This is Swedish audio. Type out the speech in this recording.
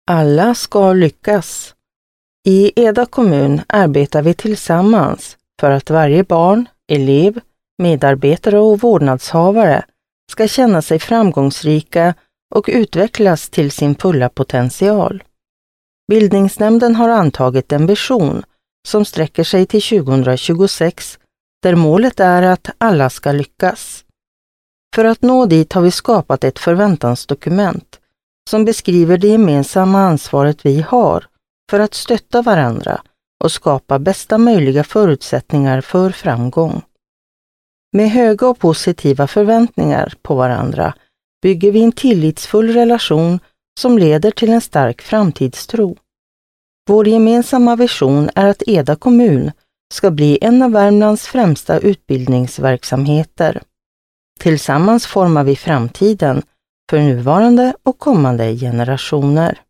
Alla ska lyckas. I Eda kommun arbetar vi tillsammans för att varje barn, elev, medarbetare och vårdnadshavare ska känna sig framgångsrika och utvecklas till sin fulla potential. Bildningsnämnden har antagit en vision som sträcker sig till 2026 där målet är att alla ska lyckas. För att nå dit har vi skapat ett förväntansdokument som beskriver det gemensamma ansvaret vi har för att stötta varandra och skapa bästa möjliga förutsättningar för framgång. Med höga och positiva förväntningar på varandra bygger vi en tillitsfull relation som leder till en stark framtidstro. Vår gemensamma vision är att Eda kommun ska bli en av Värmlands främsta utbildningsverksamheter. Tillsammans formar vi framtiden för nuvarande och kommande generationer.